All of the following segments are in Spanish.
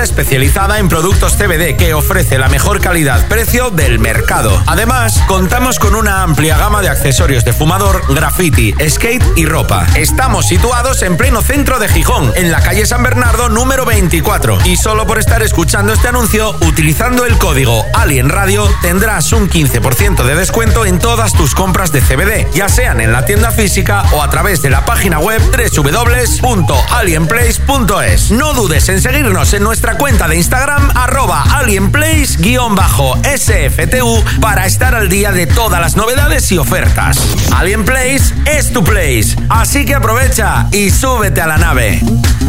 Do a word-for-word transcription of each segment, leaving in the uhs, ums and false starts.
especializada en productos C B D que ofrece la mejor calidad-precio del mercado. Además, contamos con una amplia gama de accesorios de fumador, graffiti, skate y ropa. Estamos situados en pleno centro de Gijón, en la calle San Bernardo número veinticuatro. Y solo por estar escuchando este anuncio, utilizando el código Alien Radio, tendrás un quince por ciento de descuento en todas tus compras de C B D, ya sean en la tienda física o a través de la página web doble u doble u doble u punto alien place punto es. No dudes en seguirnos en nuestra cuenta de Instagram arroba alienplace guión bajo S F T U para estar al día de todas las novedades y ofertas. Alien Place es tu place, así que aprovecha y súbete a la nave.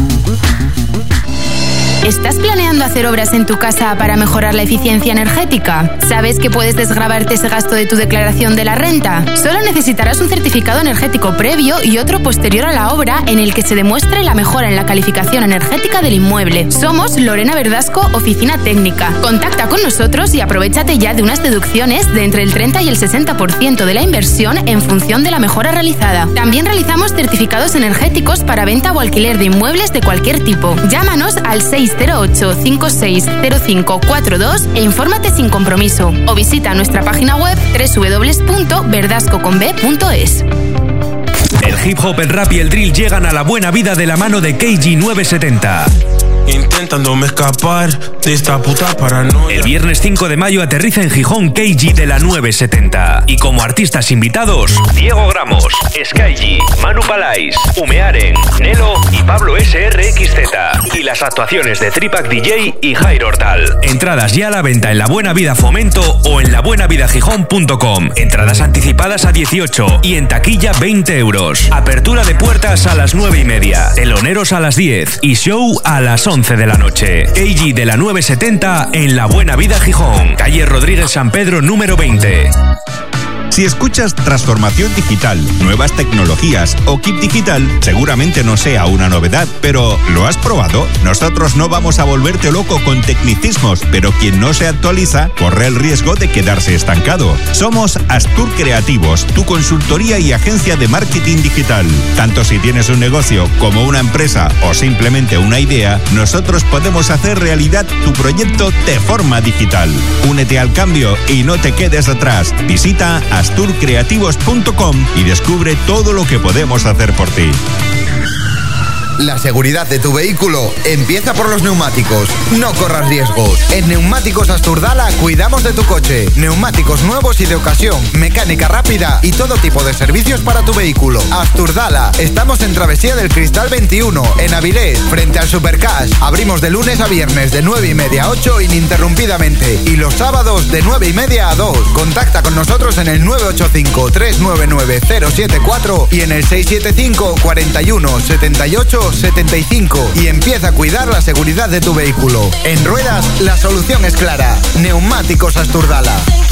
¿Estás planeando hacer obras en tu casa para mejorar la eficiencia energética? ¿Sabes que puedes desgravarte ese gasto de tu declaración de la renta? Solo necesitarás un certificado energético previo y otro posterior a la obra en el que se demuestre la mejora en la calificación energética del inmueble. Somos Lorena Verdasco, Oficina Técnica. Contacta con nosotros y aprovéchate ya de unas deducciones de entre el treinta y el sesenta por ciento de la inversión en función de la mejora realizada. También realizamos certificados energéticos para venta o alquiler de inmuebles de cualquier tipo. Llámanos al seis cero ocho cinco seis cero cinco cuatro dos e infórmate sin compromiso. O visita nuestra página web doble u doble u doble u punto verdasco con b punto es. El hip hop, el rap y el drill llegan a la buena vida de la mano de K G novecientos setenta. Intentándome escapar de esta puta paranoia. El viernes cinco de mayo aterriza en Gijón K G de la novecientos setenta. Y como artistas invitados, Diego Gramos, Skygy, Manu Palais, Umearen, Nelo y Pablo S R X Z. Y las actuaciones de Tripac D J y Jairo Hortal. Entradas ya a la venta en La Buena Vida Fomento o en la buena vida gijón punto com. Entradas anticipadas a dieciocho y en taquilla veinte euros. Apertura de puertas a las nueve y media. Teloneros a las diez y show a las once de la noche. K G de la novecientos setenta en La Buena Vida Gijón, calle Rodríguez San Pedro número veinte. Si escuchas transformación digital, nuevas tecnologías o kit digital, seguramente no sea una novedad, pero ¿lo has probado? Nosotros no vamos a volverte loco con tecnicismos, pero quien no se actualiza corre el riesgo de quedarse estancado. Somos Astur Creativos, tu consultoría y agencia de marketing digital. Tanto si tienes un negocio como una empresa o simplemente una idea, nosotros podemos hacer realidad tu proyecto de forma digital. Únete al cambio y no te quedes atrás. Visita astur creativos punto com y descubre todo lo que podemos hacer por ti. La seguridad de tu vehículo empieza por los neumáticos. No corras riesgos. En Neumáticos Asturdala cuidamos de tu coche. Neumáticos nuevos y de ocasión, mecánica rápida y todo tipo de servicios para tu vehículo. Asturdala. Estamos en Travesía del Cristal veintiuno, en Avilés, frente al Supercash. Abrimos de lunes a viernes de nueve y media a ocho ininterrumpidamente. Y los sábados de nueve y media a dos. Contacta con nosotros en el nueve ocho cinco, tres nueve nueve, cero siete cuatro y en el seis siete cinco, cuatro uno, setenta y ocho, setenta y cinco y empieza a cuidar la seguridad de tu vehículo. En ruedas, la solución es clara. Neumáticos Asturdala.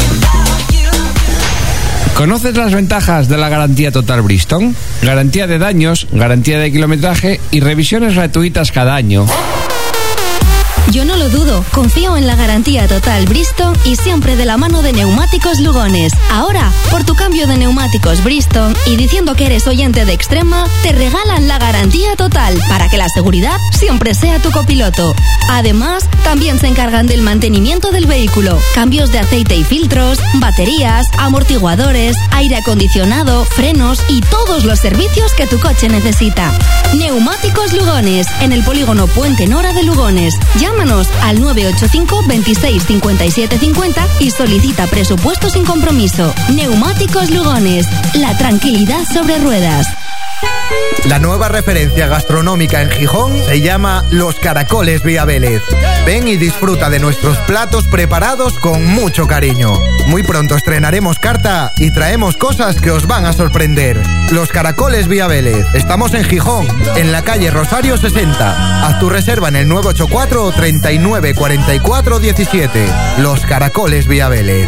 ¿Conoces las ventajas de la garantía total Bridgestone? Garantía de daños, garantía de kilometraje y revisiones gratuitas cada año. Yo no lo dudo, confío en la garantía total Bridgestone y siempre de la mano de Neumáticos Lugones. Ahora, por tu cambio de neumáticos Bridgestone y diciendo que eres oyente de Extrema, te regalan la garantía total para que la seguridad siempre sea tu copiloto. Además, también se encargan del mantenimiento del vehículo, cambios de aceite y filtros, baterías, amortiguadores, aire acondicionado, frenos y todos los servicios que tu coche necesita. Neumáticos Lugones, en el polígono Puente Nora de Lugones. Llámanos al nueve ocho cinco, veintiséis, cincuenta y siete cincuenta y solicita presupuesto sin compromiso. Neumáticos Lugones, la tranquilidad sobre ruedas. La nueva referencia gastronómica en Gijón se llama Los Caracoles Vía Vélez. Ven y disfruta de nuestros platos preparados con mucho cariño. Muy pronto estrenaremos carta y traemos cosas que os van a sorprender. Los Caracoles Vía Vélez. Estamos en Gijón, en la calle Rosario sesenta. Haz tu reserva en el nueve ocho cuatro, treinta y nueve, cuarenta y cuatro, diecisiete. Los Caracoles Vía Vélez.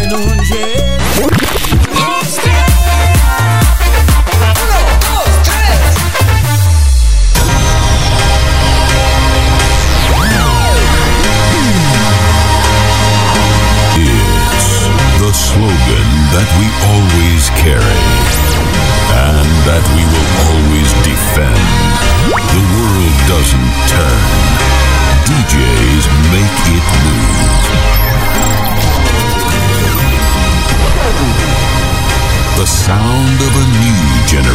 Slogan that we always carry and that we will always defend. The world doesn't turn. D J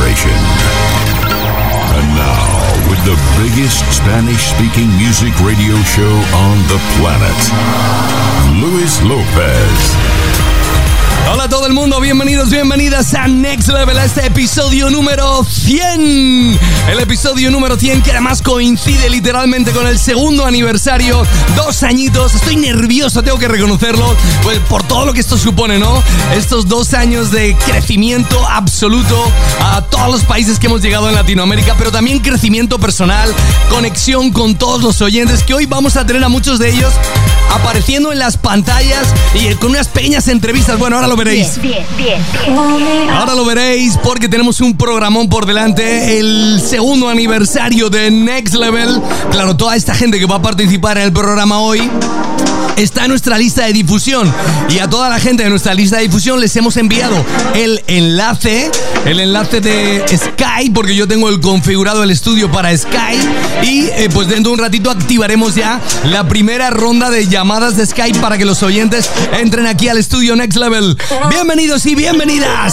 generation. And now, with the biggest Spanish-speaking music radio show on the planet, Luis Lopez. Hola a todo el mundo, bienvenidos, bienvenidas a Next Level, a este episodio número cien. El episodio número cien que además coincide literalmente con el segundo aniversario. Dos añitos, estoy nervioso, tengo que reconocerlo, pues por todo lo que esto supone, ¿no? Estos dos años de crecimiento absoluto a todos los países que hemos llegado en Latinoamérica, pero también crecimiento personal, conexión con todos los oyentes, que hoy vamos a tener a muchos de ellos apareciendo en las pantallas y con unas pequeñas entrevistas. Bueno, ahora lo veréis. Bien, bien, bien, bien. Ahora lo veréis porque tenemos un programón por delante. El segundo aniversario de Next Level. Claro, toda esta gente que va a participar en el programa hoy está en nuestra lista de difusión. Y a toda la gente de nuestra lista de difusión les hemos enviado el enlace. El enlace de Skype, porque yo tengo el configurado el estudio para Skype. Y eh, pues dentro de un ratito activaremos ya la primera ronda de llamadas de Skype para que los oyentes entren aquí al estudio Next Level. Bienvenidos y bienvenidas.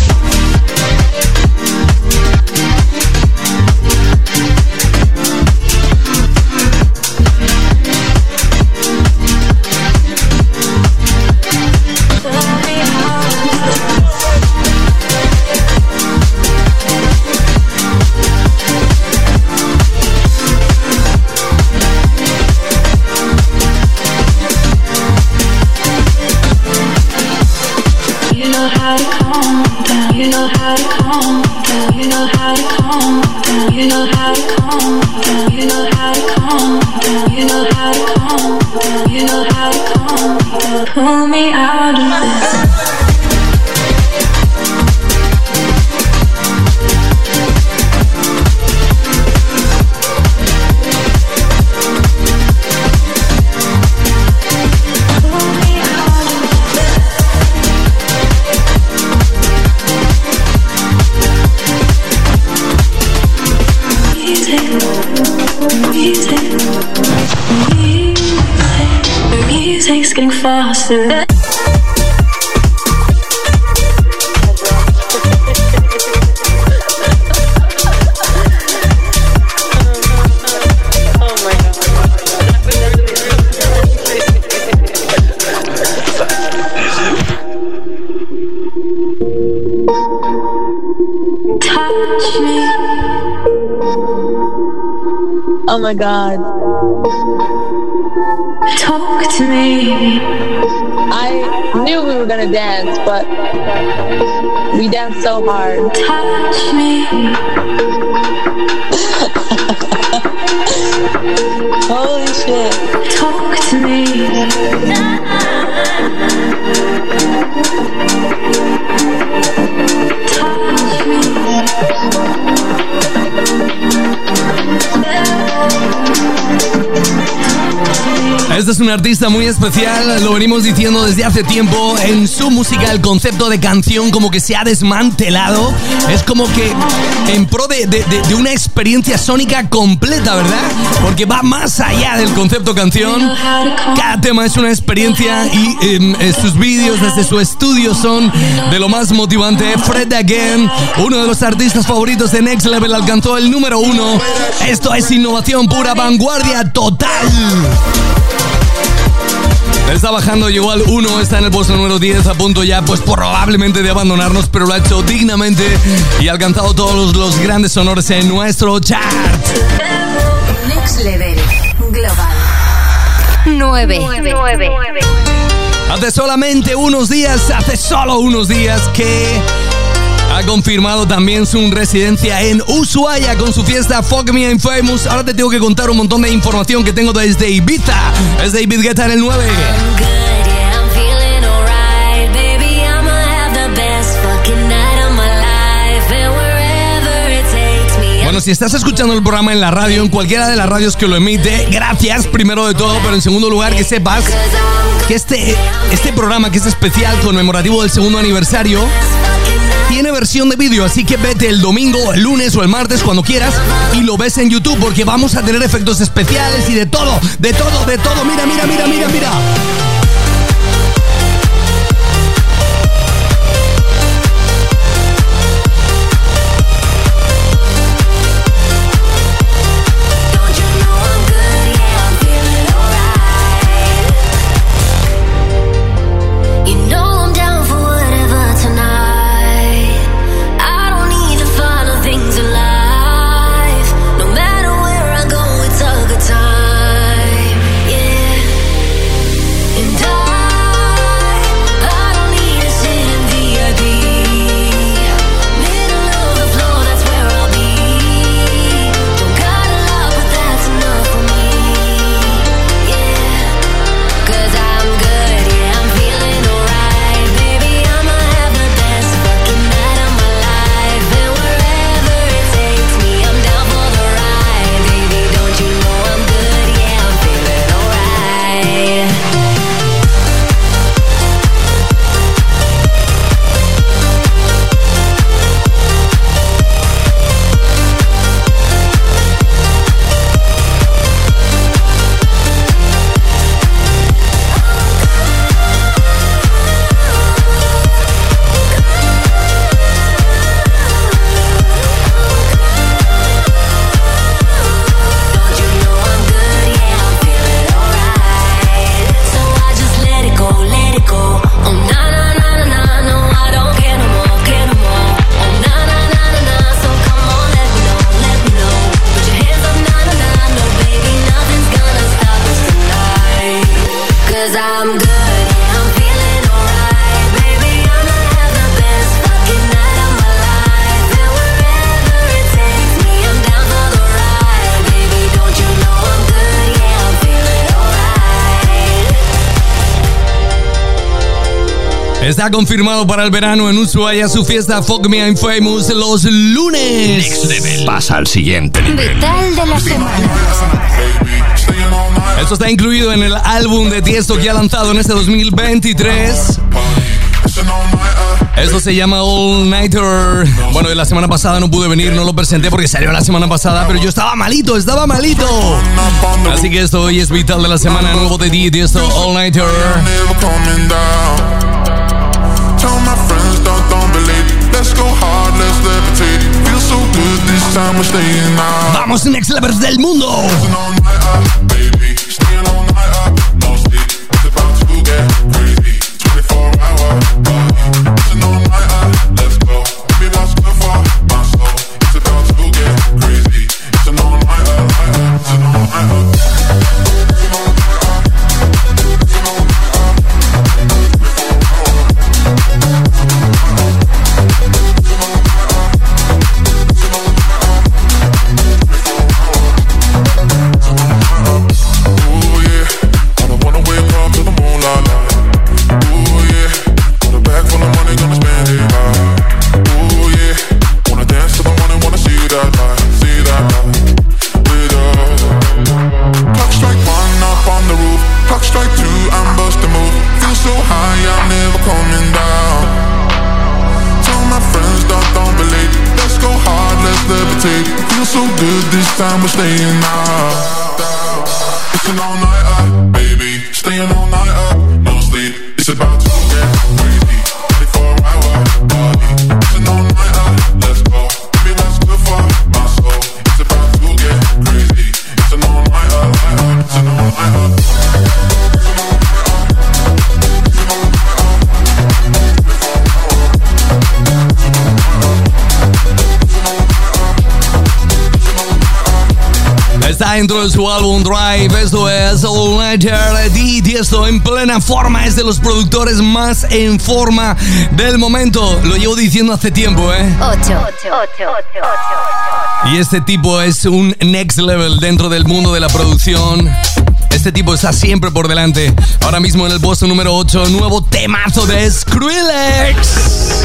Pull me out of this. Music's getting faster. Touch me. Oh my God. Talk to me. I knew we were gonna dance, but we danced so hard. Touch me. Holy shit. Talk to me. Touch me. Este es un artista muy especial, lo venimos diciendo desde hace tiempo. En su música el concepto de canción como que se ha desmantelado. Es como que en pro de, de, de, de una experiencia sónica completa, ¿verdad? Porque va más allá del concepto canción. Cada tema es una experiencia y eh, sus vídeos desde su estudio son de lo más motivante. Fred Again, uno de los artistas favoritos de Next Level, alcanzó el número uno. Esto es innovación pura, vanguardia total. Está bajando, llegó al uno, está en el puesto número diez, a punto ya pues probablemente de abandonarnos, pero lo ha hecho dignamente y ha alcanzado todos los, los grandes honores en nuestro chart. Next Level Global nueve. Hace solamente unos días, hace solo unos días que ha confirmado también su residencia en Ushuaia con su fiesta Fuck Me I'm Famous. Ahora te tengo que contar un montón de información que tengo desde Ibiza. Es David Guetta en el nueve. Bueno, si estás escuchando el programa en la radio, en cualquiera de las radios que lo emite, gracias primero de todo, pero en segundo lugar que sepas que este, este programa, que es especial conmemorativo del segundo aniversario, tiene versión de vídeo, así que vete el domingo, el lunes o el martes, cuando quieras, y lo ves en YouTube, porque vamos a tener efectos especiales y de todo, de todo, de todo. Mira, mira, mira, mira, mira. Está confirmado para el verano en Ushuaia su fiesta Fuck Me I'm Famous los lunes. Next Level. Pasa al siguiente nivel. Vital de la semana. Esto está incluido en el álbum de Tiesto que ha lanzado en este dos mil veintitrés. Esto se llama All Nighter. Bueno, la semana pasada no pude venir, no lo presenté porque salió la semana pasada, pero yo estaba malito, estaba malito. Así que esto hoy es Vital de la semana, nuevo de ti, Tiesto, All Nighter. Vamos, Next Levels del mundo. Time we're staying out. It's an all-nighter, baby. Staying all night up, no sleep. It's about to get crazy. twenty-four hour party. It's an all-nighter, let's go. Baby, that's good for my soul. It's about to get crazy. It's an all-nighter, lighter. It's an all-nighter. Está dentro de su álbum Drive. Esto es All Nighter de Tiesto en plena forma. Es de los productores más en forma del momento. Lo llevo diciendo hace tiempo, ¿eh? ocho. Y este tipo es un next level dentro del mundo de la producción. Este tipo está siempre por delante. Ahora mismo en el puesto número ocho, nuevo temazo de Skrillex.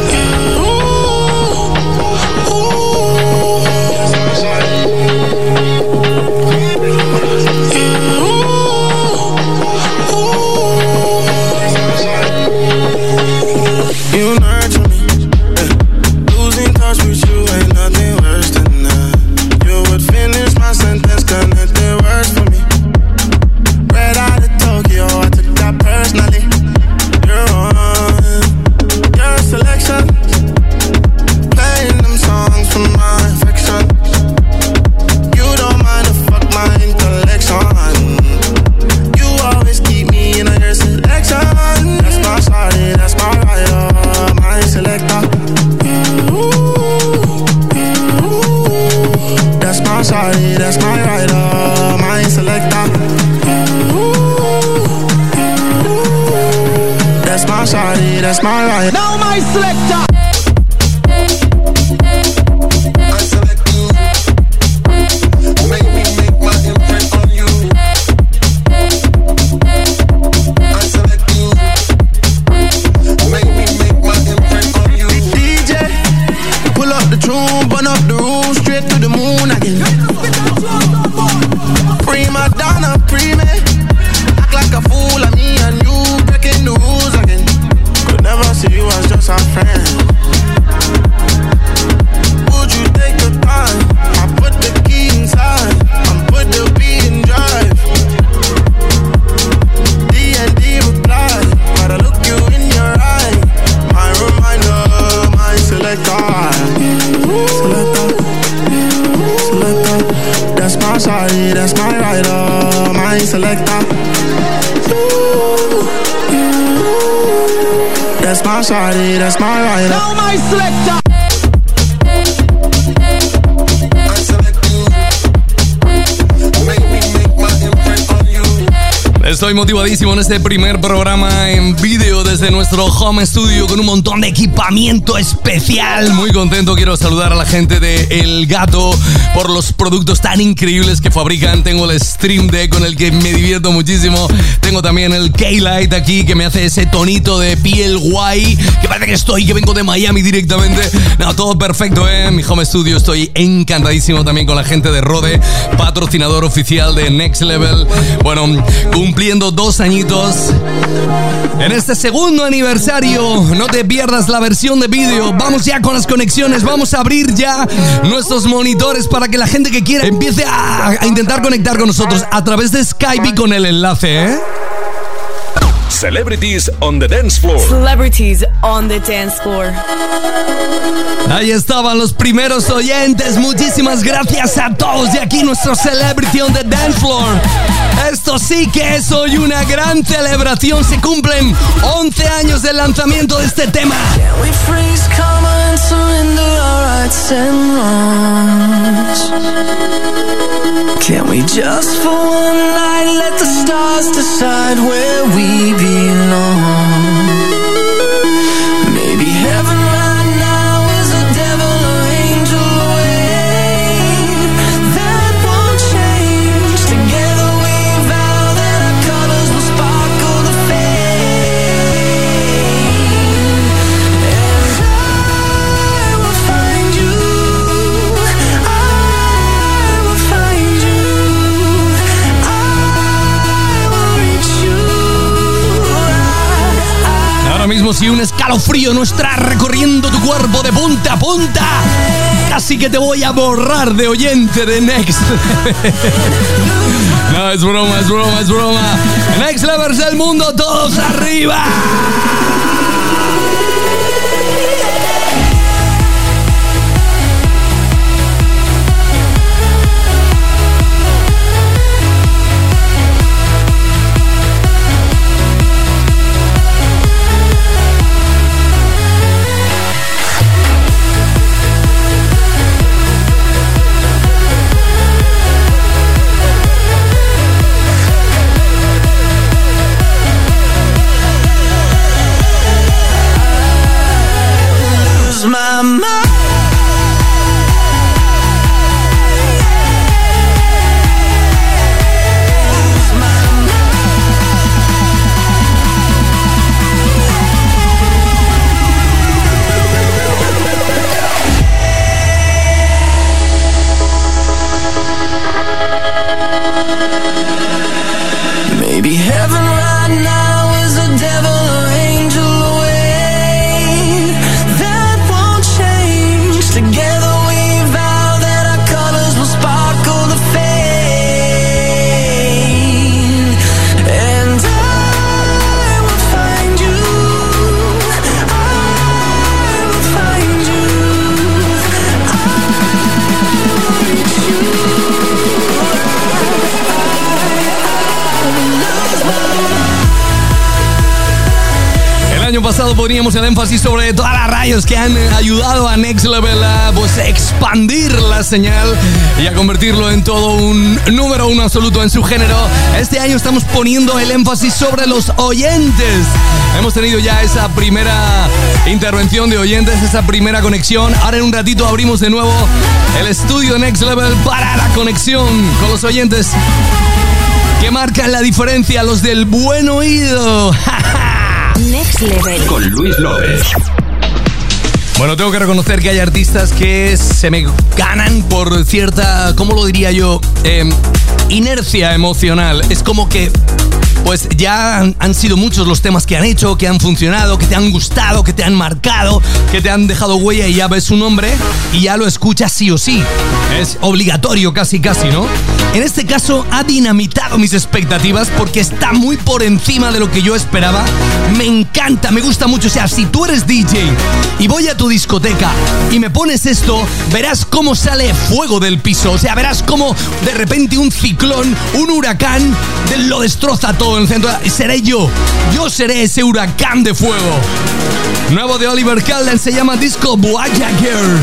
You nurture me, eh. Losing touch with you ain't nothing worse than that. You would finish my sentence, connected words for me. Right out of Tokyo, I took that personally. You're on your selection, playing them songs from my affection. You don't mind to fuck my intellection. You always keep me in your selection. That's my shawty, that's my rider. Selector. That's my shawty, that's my rider, my selector. That's my shawty, that's my rider. Now my selector. That's my shawty, that's my rider. Now my selector. Estoy motivadísimo en este primer programa en vídeo desde nuestro home studio con un montón de equipamiento especial. Muy contento, quiero saludar a la gente de El Gato por los productos tan increíbles que fabrican. Tengo el Stream Deck con el que me divierto muchísimo. Tengo también el K-Light aquí que me hace ese tonito de piel guay, que parece que estoy, que vengo de Miami directamente. No, todo perfecto, ¿eh? En mi home studio estoy encantadísimo también con la gente de Rode, patrocinador oficial de Next Level. Bueno, cumpliendo dos añitos en este segundo aniversario. No te pierdas la versión de vídeo. Vamos ya con las conexiones. Vamos a abrir ya nuestros monitores para que la gente que quiera empiece a, a intentar conectar con nosotros a través de Skype y con el enlace, ¿eh? Celebrities on the dance floor. Celebrities on the dance floor. Ahí estaban los primeros oyentes. Muchísimas gracias a todos. Y aquí nuestro Celebrity on the dance floor. Esto sí que es hoy una gran celebración. Se cumplen once años del lanzamiento de este tema. Can we freeze, come and surrender our rights and wrongs? Can we just for one night let the stars decide where we belong? Maybe heaven right now is a devil or angel away. That won't change. Together we vow that our colors will sparkle the fame. And I will find you. I will find you. I will reach you. Ahora mismo, si un escalofrío no está recorriendo tu cuerpo de punta a punta, casi que te voy a borrar de oyente de Next. No, es broma, es broma, es broma. Next Levels del mundo, todos arriba. My mind. Maybe heaven right now is a devil or angel away. That won't change. Together we vow that our colors will sparkle the fame. And I will find you. I will find you. I will reach you. El año pasado poníamos el énfasis sobre todas las radios que han ayudado a Next Level a pues, expandir la señal y a convertirlo en todo un número uno absoluto en su género. Este año estamos poniendo el énfasis sobre los oyentes. Hemos tenido ya esa primera intervención de oyentes, esa primera conexión. Ahora en un ratito abrimos de nuevo el estudio Next Level para la conexión con los oyentes que marcan la diferencia, los del buen oído. Next Level con Luis López. Bueno, tengo que reconocer que hay artistas que se me ganan por cierta, ¿cómo lo diría yo? Eh, inercia emocional. Es como que pues ya han, han sido muchos los temas que han hecho, que han funcionado, que te han gustado, que te han marcado, que te han dejado huella y ya ves su nombre y ya lo escuchas sí o sí. Es obligatorio casi casi, ¿no? En este caso ha dinamitado mis expectativas porque está muy por encima de lo que yo esperaba. Me encanta, me gusta mucho. O sea, si tú eres D J y voy a tu discoteca y me pones esto, verás cómo sale fuego del piso. O sea, verás cómo de repente un ciclón, un huracán, lo destroza todo en el centro. Seré yo, yo seré ese huracán de fuego. Nuevo de Oliver Calden, se llama Disco Voyager.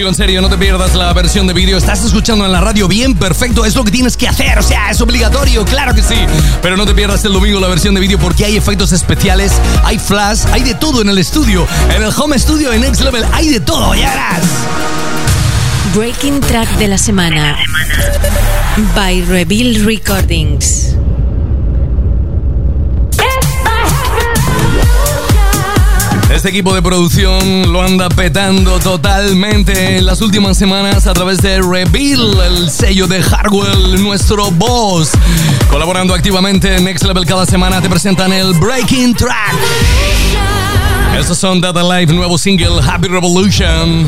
Digo en serio, no te pierdas la versión de vídeo. Estás escuchando en la radio, bien, perfecto, es lo que tienes que hacer, o sea, es obligatorio, claro que sí. Pero no te pierdas el domingo la versión de vídeo porque hay efectos especiales, hay flash, hay de todo en el estudio. En el home studio, en Next Level, hay de todo, ya verás. Breaking Track de la semana by Reveal Recordings. Este equipo de producción lo anda petando totalmente en las últimas semanas a través de Reveal, el sello de Hardwell, nuestro boss. Colaborando activamente en Next Level cada semana te presentan el Breaking Track. Estos son Data Live, nuevo single Happy Revolution.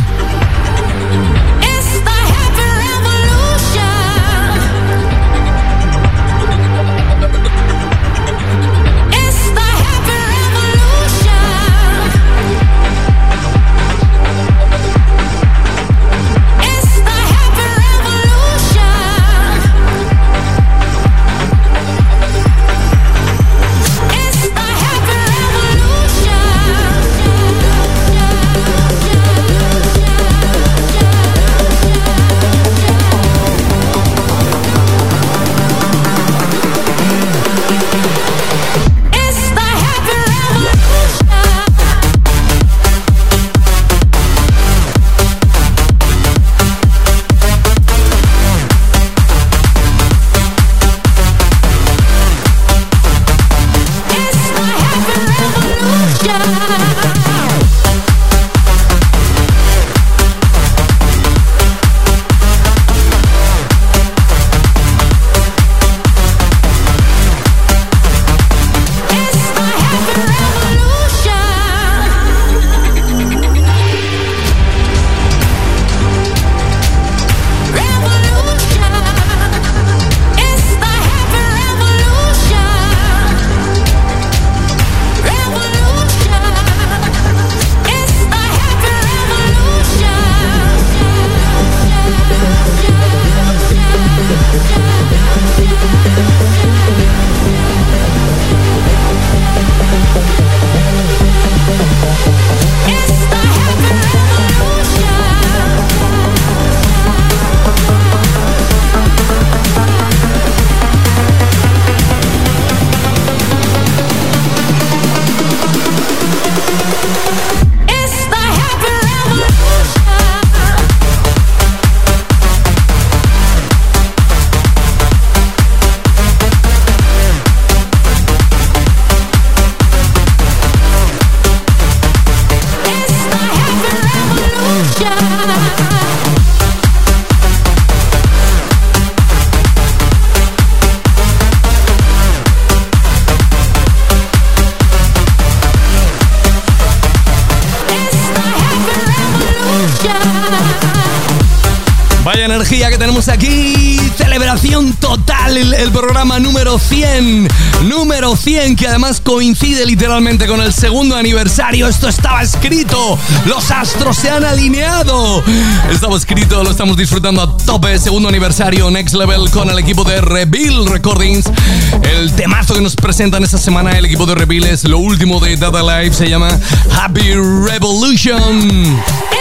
Vaya energía que tenemos aquí. Celebración total, el, el programa número cien. Número cien, que además coincide literalmente con el segundo aniversario. Esto estaba escrito. Los astros se han alineado. Estaba escrito, lo estamos disfrutando a tope. Segundo aniversario, Next Level, con el equipo de Reveal Recordings. El temazo que nos presentan esta semana el equipo de Reveal es lo último de Data Live. Se llama Happy Revolution.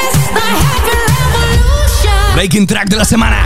Breaking Track de la semana.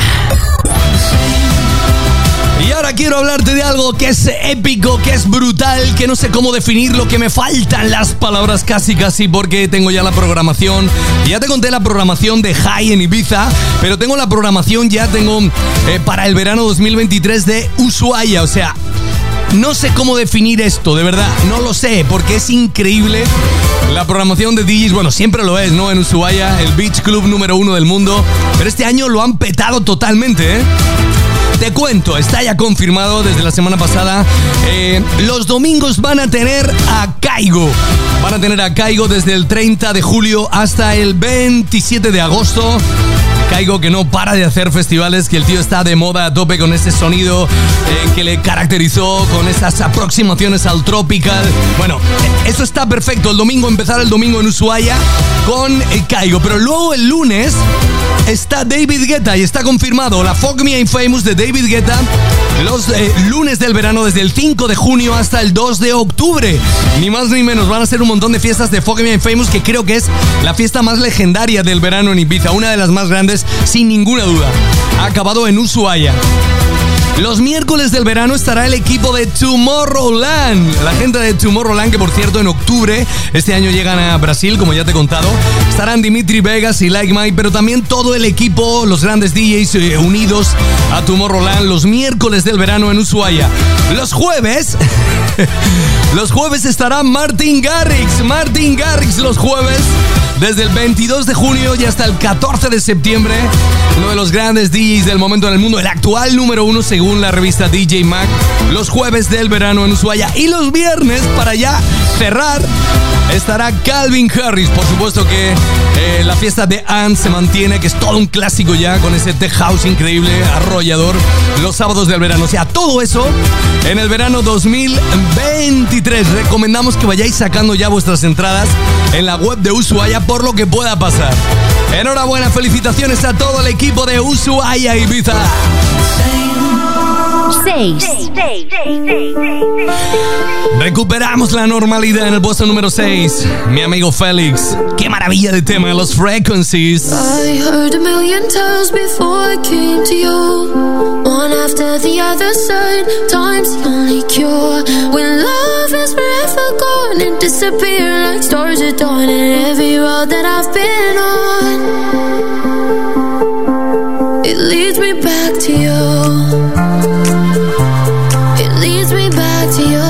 Y ahora quiero hablarte de algo que es épico, que es brutal, que no sé cómo definirlo, que me faltan las palabras casi casi porque tengo ya la programación. Ya te conté la programación de High en Ibiza, pero tengo la programación, ya tengo eh, para el verano dos mil veintitrés de Ushuaia, o sea... No sé cómo definir esto, de verdad, no lo sé, porque es increíble. La programación de D Js, bueno, siempre lo es, ¿no? En Ushuaia, el beach club número uno del mundo, pero este año lo han petado totalmente, ¿eh? Te cuento, está ya confirmado desde la semana pasada. Eh, los domingos van a tener a Caigo. Van a tener a Caigo desde el treinta de julio hasta el veintisiete de agosto. Caigo, que no para de hacer festivales, que el tío está de moda a tope con ese sonido eh, que le caracterizó, con esas aproximaciones al tropical. Bueno, eso está perfecto. El domingo, empezar el domingo en Ushuaia. con eh, Caigo. Pero luego el lunes está David Guetta y está confirmado la Fuck Me I'm Famous de David Guetta los eh, lunes del verano desde el cinco de junio hasta el dos de octubre. Ni más ni menos, van a ser un montón de fiestas de Fuck Me I'm Famous, que creo que es la fiesta más legendaria del verano en Ibiza, una de las más grandes sin ninguna duda. Ha acabado en Ushuaia. Los miércoles del verano estará el equipo de Tomorrowland. La gente de Tomorrowland, que por cierto en octubre, este año llegan a Brasil, como ya te he contado. Estarán Dimitri Vegas y Like Mike, pero también todo el equipo, los grandes D Js eh, unidos a Tomorrowland los miércoles del verano en Ushuaia. Los jueves, los jueves estará Martin Garrix. Martin Garrix los jueves, desde el veintidós de junio y hasta el catorce de septiembre. Uno de los grandes D Js del momento en el mundo, el actual número uno según la revista D J Mag, los jueves del verano en Ushuaia. Y los viernes, para ya cerrar, estará Calvin Harris. Por supuesto que eh, la fiesta de Anne se mantiene, que es todo un clásico ya, con ese tech house increíble, arrollador, los sábados del verano. O sea, todo eso en el verano dos mil veintitrés. Recomendamos que vayáis sacando ya vuestras entradas en la web de Ushuaia por lo que pueda pasar. Enhorabuena, felicitaciones a todo el equipo de Ushuaia Ibiza. seis. Recuperamos la normalidad en el puesto número seis. Mi amigo Félix. Qué maravilla de tema, los Frequencies. I heard a million times before I came to you. One after the other side, time's the only cure. When love is forever gone and disappear like stars at dawn. And every road that I've been on, it leads me back to you. Leads me back to you.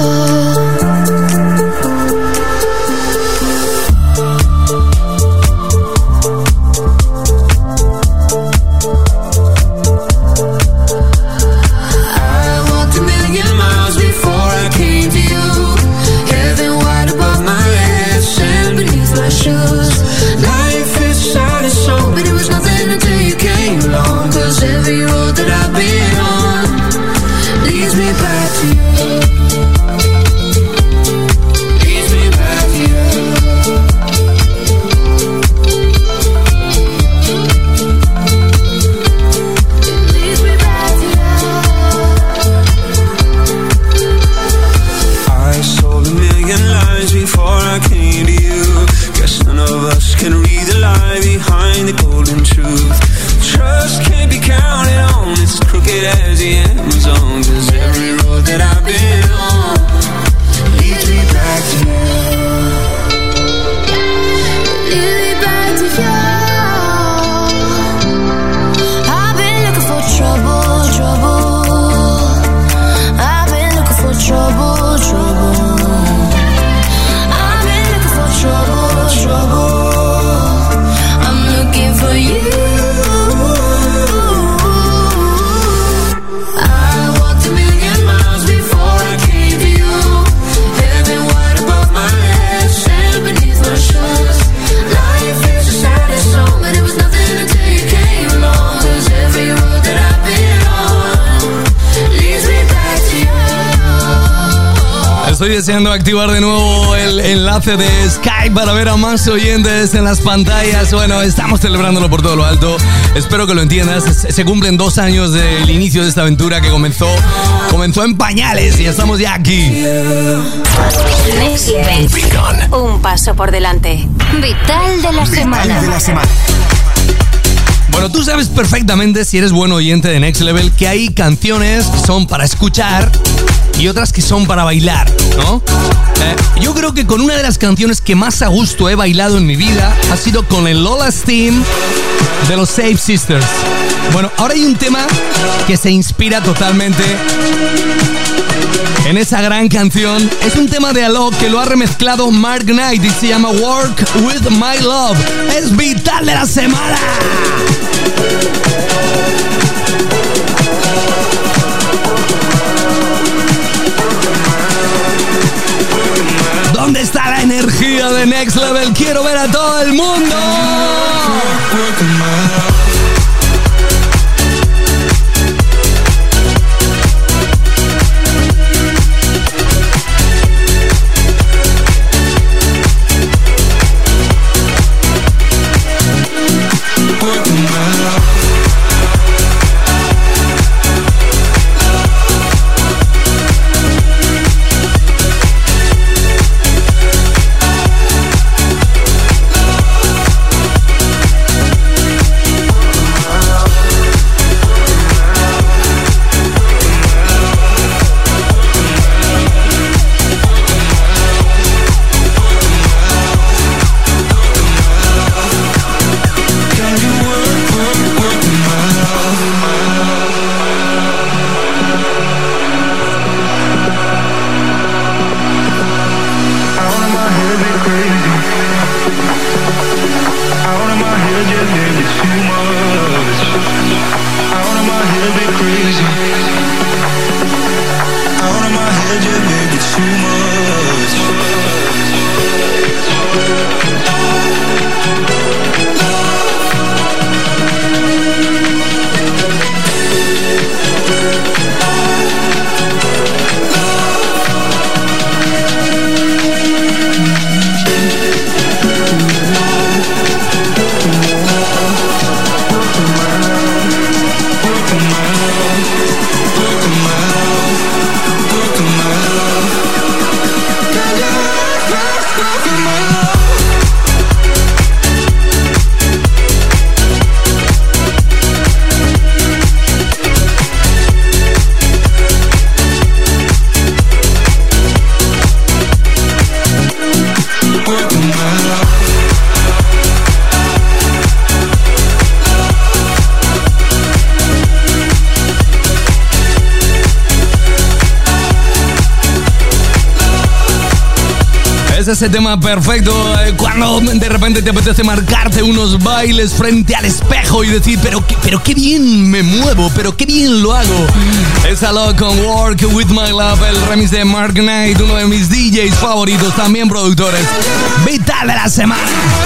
I walked a million miles before I came to you. Heaven wide above my head, sand beneath my shoes. Life is sad and so, but it was nothing until you came along. 'Cause every road that I've been on leads me back to you. Leads me back to you. Leads me back to you. I sold a million lies before I came to you. Guess none of us can read the lie behind the golden truth. Trust can't be counted on, it's crooked as the Amazon. 'Cause every road that I've been on leads me back to you. Leads me back to you. I've been looking for trouble, trouble. I've been looking for trouble, trouble. I've been looking for trouble, trouble. I'm looking for you. Estoy deseando activar de nuevo el enlace de Skype para ver a más oyentes en las pantallas. Bueno, estamos celebrándolo por todo lo alto. Espero que lo entiendas. Se cumplen dos años del inicio de esta aventura que comenzó, comenzó en pañales y estamos ya aquí. Next Level. Un paso por delante. Vital de la semana. Vital de la semana. Bueno, tú sabes perfectamente, si eres buen oyente de Next Level, que hay canciones que son para escuchar y otras que son para bailar, ¿no? Eh, yo creo que con una de las canciones que más a gusto he bailado en mi vida ha sido con el Lola's Theme de los Safe Sisters. Bueno, ahora hay un tema que se inspira totalmente en esa gran canción. Es un tema de Alok que lo ha remezclado Mark Knight y se llama Work With My Love. Es vital de la semana. ¿Dónde está la energía de Next Level? Quiero ver a todo el mundo. es ese tema perfecto eh, cuando de repente te apetece marcarte unos bailes frente al espejo y decir, pero, pero qué bien me muevo, pero qué bien lo hago. Es Alok con Work With My Love, el remix de Mark Knight, uno de mis D Js favoritos, también productores. Vital de la semana.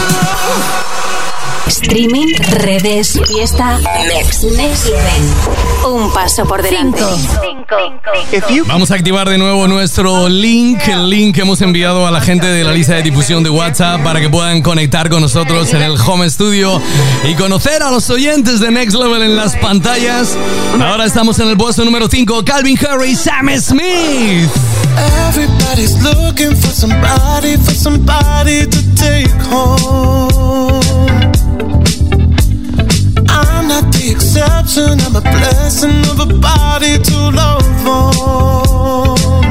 Streaming, redes, fiesta, Next, Next Level. Un paso por delante. Vamos a activar de nuevo nuestro link, el link que hemos enviado a la gente de la lista de difusión de WhatsApp para que puedan conectar con nosotros en el Home Studio y conocer a los oyentes de Next Level en las pantallas. Ahora estamos en el puesto número cinco, Calvin Harris, Sam Smith. Everybody's looking for somebody, for somebody to take home. I'm not the exception, I'm a blessing of a body to love on.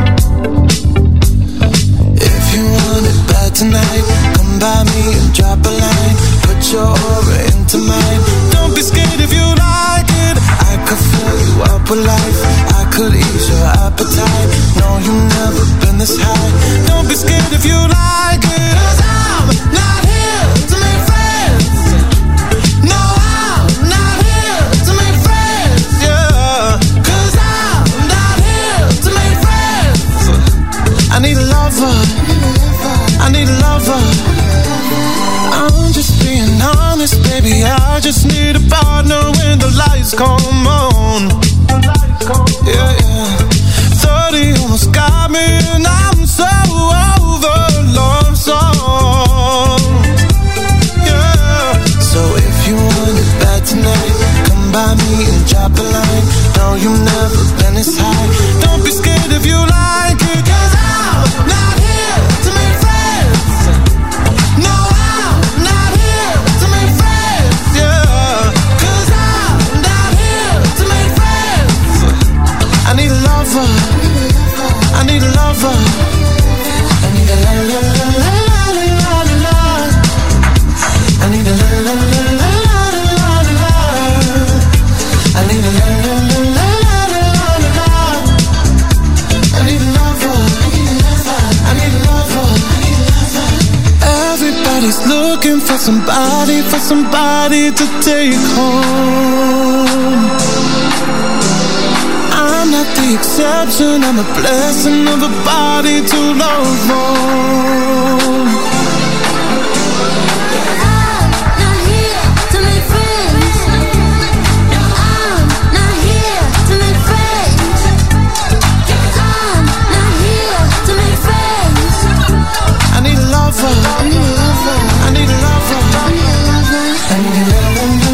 If you want it bad tonight, come by me and drop a line. Put your aura into mine. Don't be scared if you like it. I could fill you up with life. I could ease your appetite. No, you've never been this high. Don't be scared if you like it. 'Cause I'm not here to make friends. No, I'm not here to make friends. Yeah, 'cause I'm not here to make friends. I need a lover. I need a lover. I'm just being honest, baby. I just need a partner when the lights come on. Yeah, yeah. thirty almost got me, and I'm so over love songs. Yeah. So if you want it bad tonight, come by me and drop a line. No, you've never been this high. Don't be scared if you like it, 'cause I'm not here to make friends. No, I'm not here to make friends. Yeah, 'cause I'm not here to make friends. I need a lover. I need a lover. I need a la la la la la la la la. I need a la la la la la la la la. I need a la la la la la la la. I need a lover. I need a lover. Everybody's looking for somebody, for somebody to take home. I'm not the exception, I'm a blessing of a body to love on. I'm not here to make friends. No, I'm not here to make friends. I'm not here to make friends. I need a lover. I need a lover. I need a lover. I need a lover. I need a lover.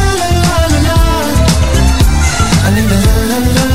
I need a lover.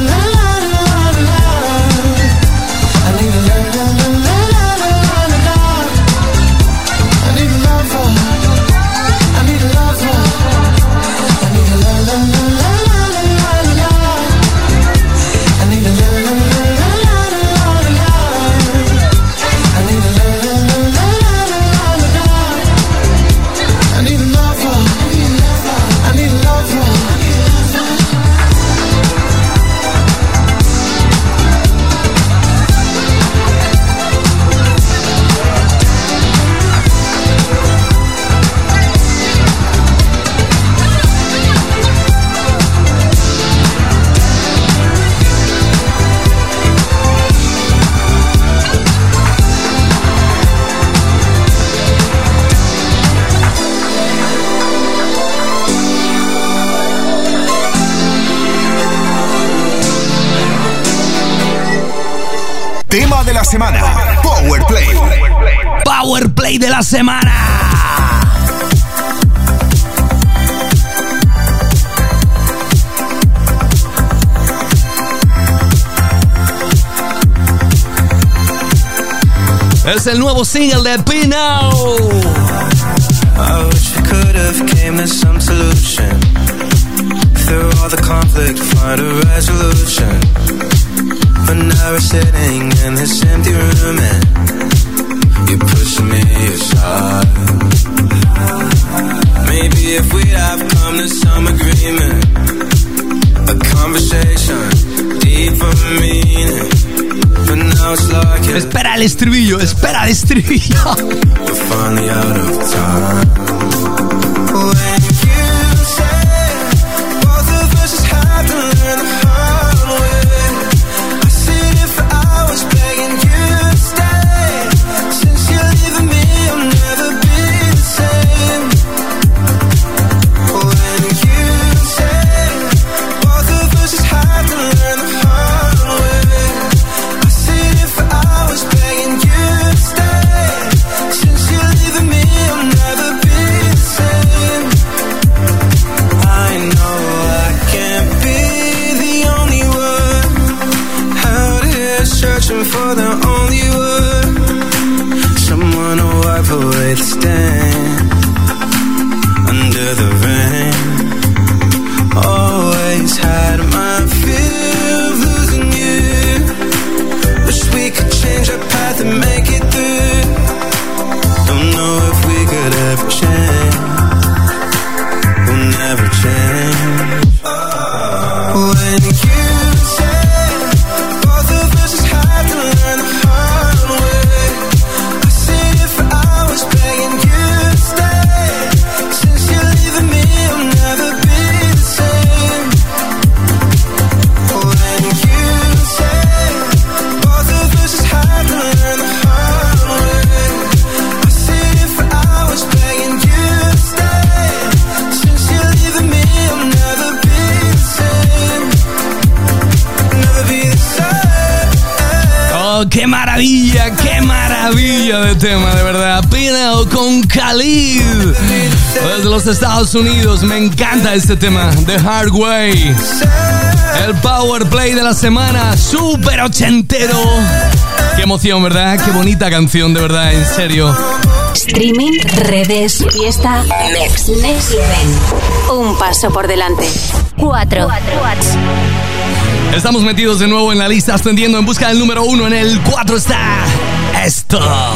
Tema de la semana, Power Play. Power Play de la semana. Es el nuevo single de Pino. I wish we could have came to some solution. Through all the conflict, find a resolution. But now we're sitting in this empty room and you're pushing me aside. Maybe if we'd have come to some agreement, a conversation, deeper meaning. But now it's like Espera el estribillo, espera el estribillo. For the only one, someone to wipe away the stain under the rain. Always had my fear of losing you. Wish we could change our path and make it through. Don't know if we could ever change. We'll never change. When you ¡Qué maravilla, qué maravilla de tema, de verdad! Pinel con Khalid desde los Estados Unidos. Me encanta este tema, The Hard Way. El Power Play de la semana, súper ochentero. Qué emoción, ¿verdad? Qué bonita canción, de verdad, en serio. Streaming, redes, fiesta, Next, Next Level. Un paso por delante. Cuatro. Estamos metidos de nuevo en la lista, ascendiendo en busca del número uno. En el cuatro está esto.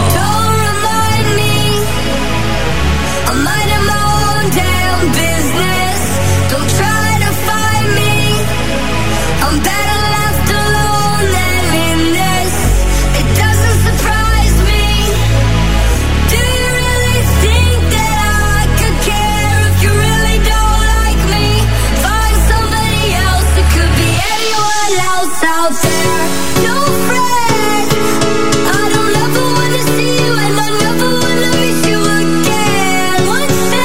Out there, no friend. I don't ever wanna see you, and I never wanna miss you again. One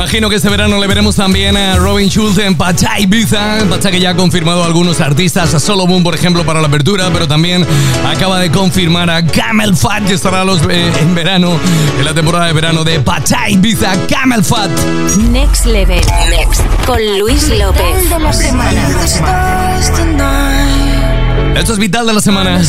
imagino que este verano le veremos también a Robin Schulz en Pachá Ibiza. Pachá, que ya ha confirmado a algunos artistas, a Solomon, por ejemplo, para la apertura, pero también acaba de confirmar a Camel Fat, que estará los, eh, en verano, en la temporada de verano de Pachá Ibiza. Camel Fat. Next Level. Next. Con Luis López. De la semana. Esto es Vital de la semana.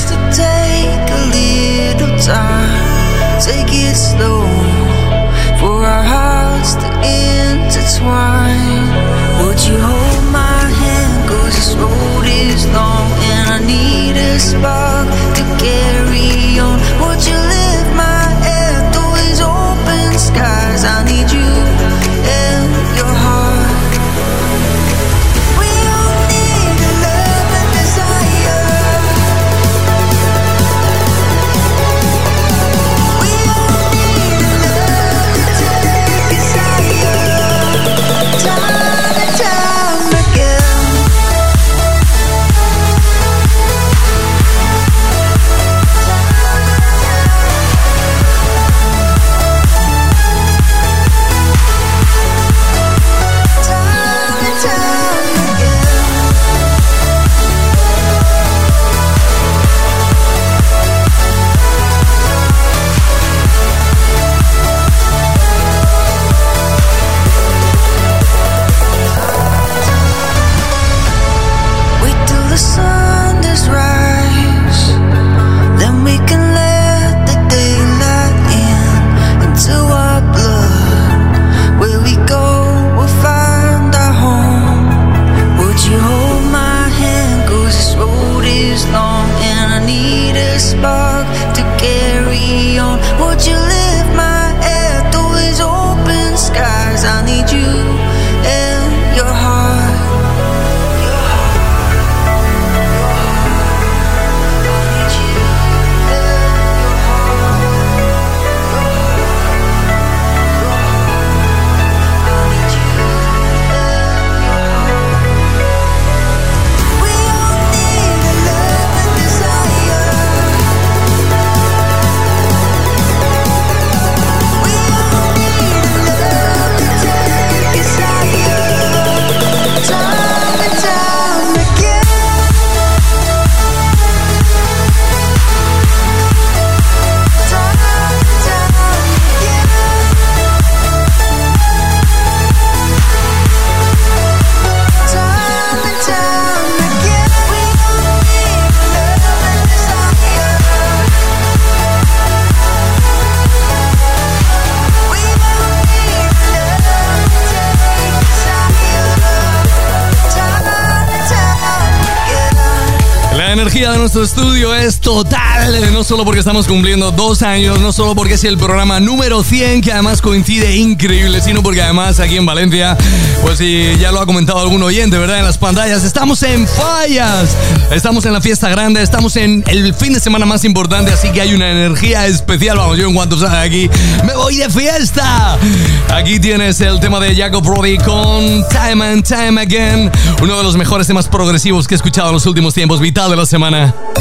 Take it slow for our hearts to intertwine. Would you hold my hand? Cause this road is long and I need a spark to carry on. Would you lift my head through these open skies? I need you in your heart. We all need a love and desire. De nuestro estudio es total, no solo porque estamos cumpliendo dos años, no solo porque es el programa número cien, que además coincide increíble, sino porque además aquí en Valencia, pues si ya lo ha comentado algún oyente, ¿verdad? En las pantallas, estamos en Fallas, estamos en la fiesta grande, estamos en el fin de semana más importante, así que hay una energía especial. Vamos, yo en cuanto salga aquí, me voy de fiesta. Aquí tienes el tema de Jacob Brody con Time and Time Again, uno de los mejores temas progresivos que he escuchado en los últimos tiempos. Vital de la semana.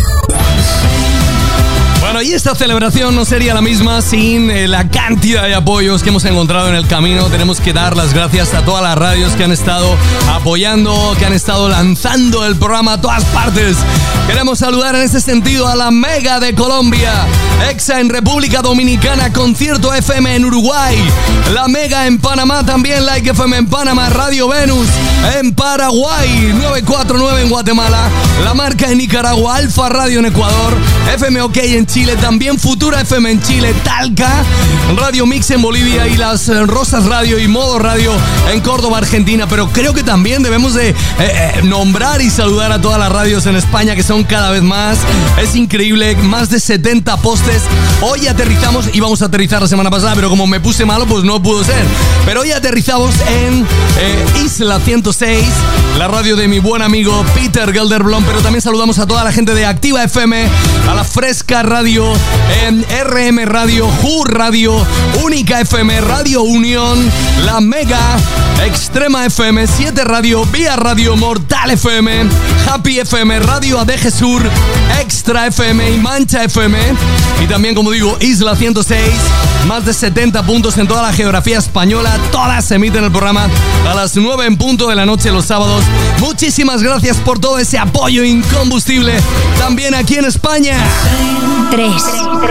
Bueno, y esta celebración no sería la misma sin eh, la cantidad de apoyos que hemos encontrado en el camino. Tenemos que dar las gracias a todas las radios que han estado apoyando, que han estado lanzando el programa a todas partes. Queremos saludar en este sentido a la Mega de Colombia, Exa en República Dominicana, Concierto F M en Uruguay, la Mega en Panamá, también Like F M en Panamá, Radio Venus en Paraguay, nueve cuatro nueve en Guatemala, La Marca en Nicaragua, Alfa Radio en Ecuador, F M OK en Chile, también Futura F M en Chile, Talca, Radio Mix en Bolivia y Las Rosas Radio y Modo Radio en Córdoba, Argentina. Pero creo que también debemos de eh, eh, nombrar y saludar a todas las radios en España, que son cada vez más. Es increíble, más de setenta postes. Hoy aterrizamos, íbamos a aterrizar la semana pasada, pero como me puse malo, pues no pudo ser. Pero hoy aterrizamos en eh, Isla ciento seis, la radio de mi buen amigo Peter Gelderblom. Pero también saludamos a toda la gente de Activa F M, a la Fresca Radio, en R M Radio, J U Radio, Única F M, Radio Unión, La Mega, Extrema F M, siete Radio, Vía Radio, Mortal F M, Happy F M, Radio A D G Sur, Extra F M y Mancha F M. Y también, como digo, Isla ciento seis, más de setenta puntos en toda la geografía española. semana. Todas se emiten el programa a las nueve en punto de la noche los sábados. Muchísimas gracias por todo ese apoyo incombustible. También aquí en España. Tres.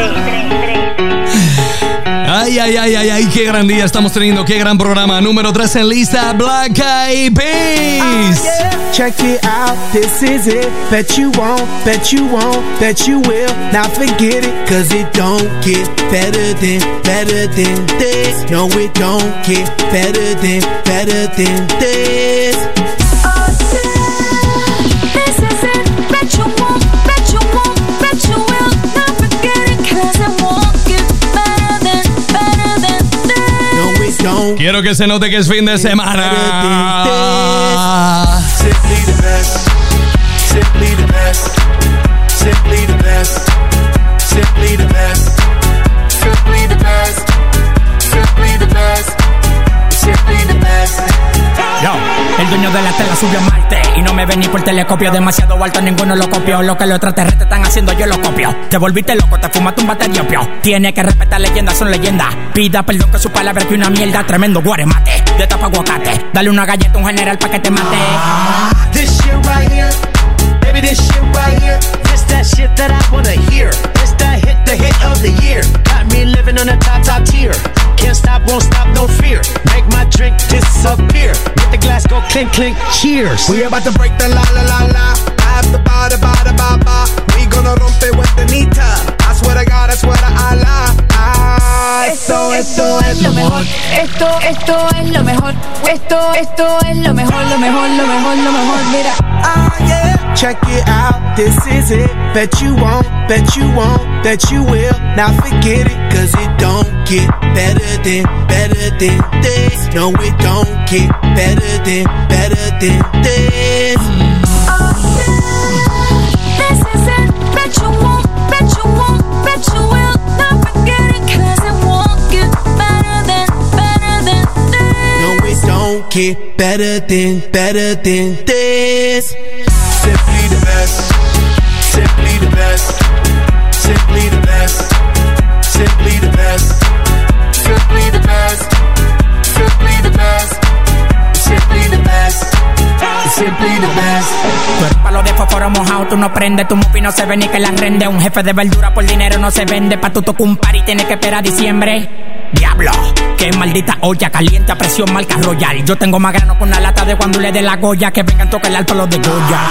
Ay, ay, ay, ay, ay, qué gran día estamos teniendo, qué gran programa. Número tres en lista, Black Eyed Peas. Check it out, this is it. Bet you won't, bet you won't, bet you will. Now forget it, cause it don't get better than, better than this. No, it don't get better than, better than this. Oh yeah, this is it. Bet you won't, bet you won't, bet you will. Now forget it, cause it won't get better than, better than this. No, it don't. Quiero que se note que es fin de semana. Simply the best, simply the best, simply the best, simply the best, simply the best, simply the best, simply the best. Yo, el dueño de la tela subió a Marte y no me ven ni por telescopio. Demasiado alto, ninguno lo copió. Lo que los extraterrestres están haciendo, yo lo copio. Te volviste loco, te fumaste un bate de opio. Tiene que respetar leyendas, son leyendas. Pida perdón que su palabra es que una mierda. Tremendo guaremate, de tapa aguacate. Dale una galleta a un general pa' que te mate. This shit right here, baby, this shit right here. This that shit that I wanna hear. This that hit, the hit of the year. Got me living on a top, top tier. Can't stop, won't stop, no fear. Make my drink disappear. Let the glass go clink, clink, cheers. We about to break the la, la, la, la. I have the ba, da, ba, da, ba, ba. We gonna rompe with the nita. I swear to God, I swear to Allah. Ah, esto, esto, esto es lo mejor. Esto, esto es lo mejor. Esto, esto es lo mejor, lo mejor, lo mejor, lo mejor. Mira. Ah, yeah. Check it out, this is it. Bet you won't, bet you won't, bet you will. Now forget it, cause it don't get better than, better than this. No, it don't get better than, better than this. Oh yeah, this is it. Bet you won't, bet you won't, bet you will. Now forget it, cause it won't get better than, better than this. No, it don't get better than, better than this. Simply the best, simply the best, simply the best, simply the best, simply the best, simply the best, simply the best, simply the best. Tú eres palo de fósforo mojado, tú no prendes, tu mufi no se ve ni que la rende. Un jefe de verdura por dinero no se vende. Pa' tu tocar un party tienes que esperar a diciembre. Diablo, qué maldita olla caliente a presión marca Royal. Yo tengo más grano con una lata de guandule de la Goya. Que vengan tocar el alto los de Goya.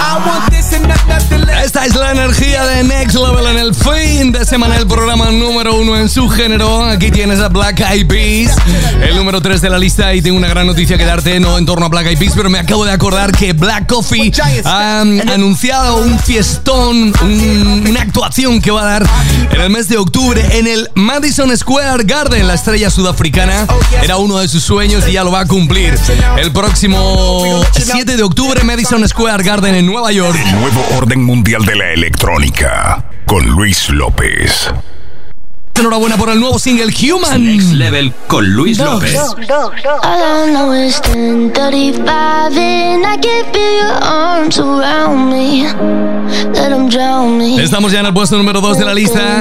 Esta es la energía de Next Level en el fin de semana, el programa número uno en su género. Aquí tienes a Black Eyed Peas, el número tres de la lista. Y tengo una gran noticia que darte, no en torno a Black Eyed Peas, pero me acabo de acordar que Black Coffee ha anunciado un fiestón, un, una actuación que va a dar en el mes de octubre en el Madison Square Garden. La estrella sudafricana era uno de sus sueños y ya lo va a cumplir. El próximo siete de octubre, Madison Square Garden en Nueva York. El nuevo orden mundial de la electrónica con Luis López. Enhorabuena por el nuevo single Human. Next Level con Luis López. All I know is ten thirty-five and I can feel your arms around me. Let them drown me. Estamos ya en el puesto número dos de la lista.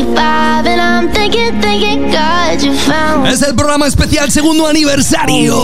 Es el programa especial segundo aniversario.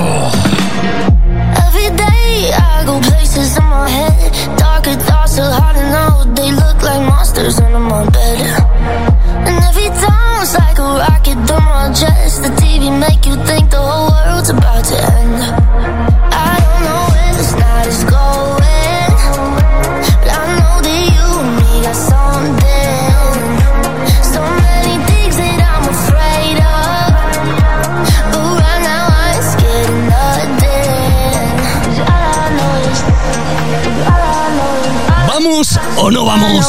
Every day I go places in my head. Darker thoughts are hard to know. They look like monsters under my bed. And every time it's like a rocket through my chest. The T V make you think the whole world's about to end. I don't know where this night is going, but I know that you and me got something. So many things that I'm afraid of, but right now I ain't scared of nothing. All I know is, all I know is, ¿Vamos o no vamos?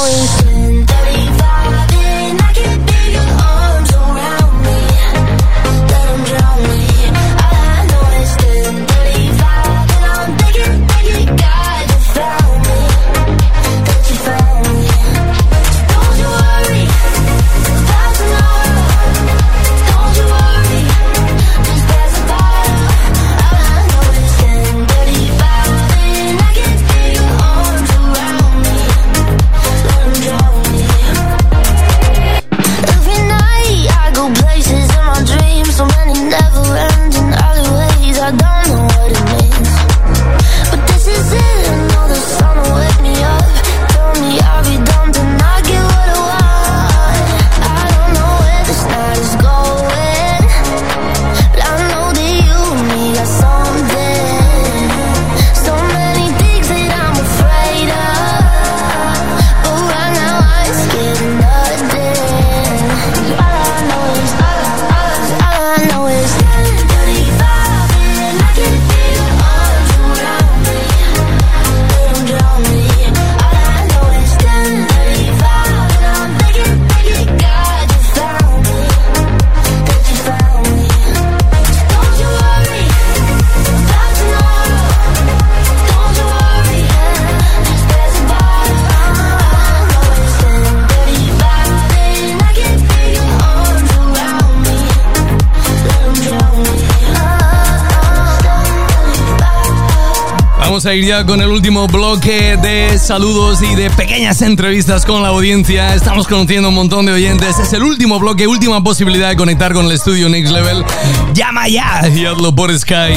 Vamos a ir ya con el último bloque de saludos y de pequeñas entrevistas con la audiencia. Estamos conociendo un montón de oyentes. Es el último bloque, última posibilidad de conectar con el estudio Next Level. Llama ya y hazlo por Skype.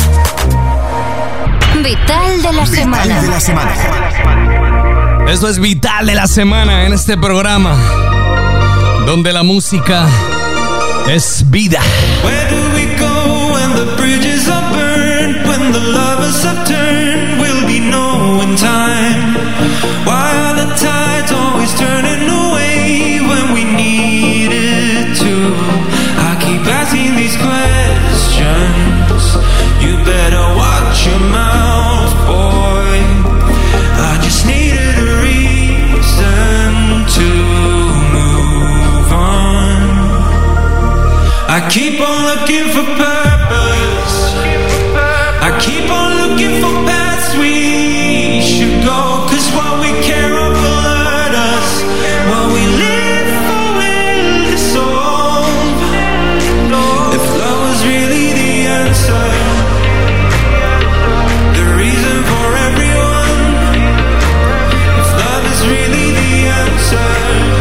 Vital de la semana. Vital de la semana. Esto es Vital de la semana en este programa, donde la música es vida. Where do we go when the bridges are burned? When the lovers have turned, will we know in time? Why are the tides always turning away when we need it to? I keep asking these questions. You better watch your mouth, boy. I just needed a reason to move on. I keep on looking for purpose. I keep on looking for paths we should go. Cause what we care of will hurt us. What we live for will dissolve. If love was really the answer, the reason for everyone. If love is really the answer,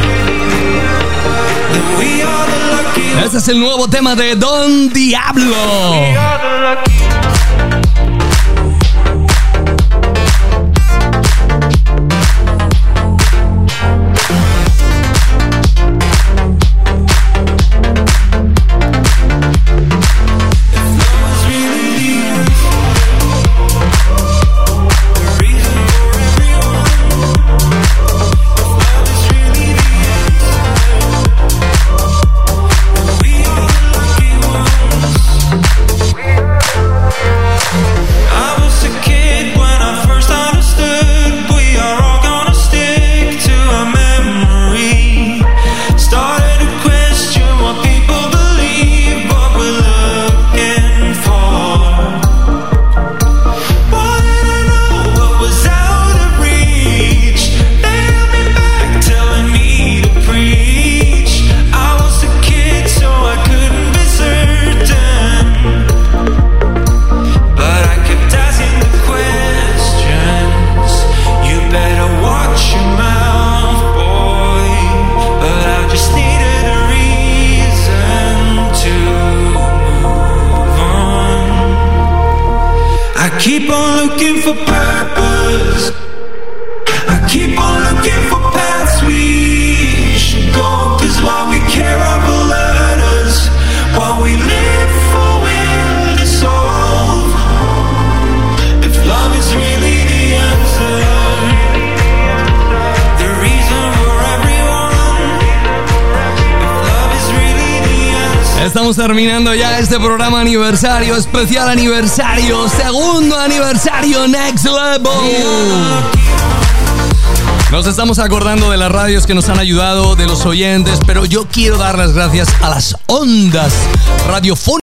then we are the lucky ones. Este es el nuevo tema de Don Diablo. We are the lucky ones. Keep on looking for purpose. I keep on looking for paths we should go. Cause what we care of will hurt us. What we live for will dissolve. If love is really the answer, the reason for everyone. If love is really the answer. Estamos terminando ya este programa aniversario, especial aniversario, segundo aniversario Next Level. Nos estamos acordando de las radios que nos han ayudado, de los oyentes, pero yo quiero dar las gracias a las ondas radiofónicas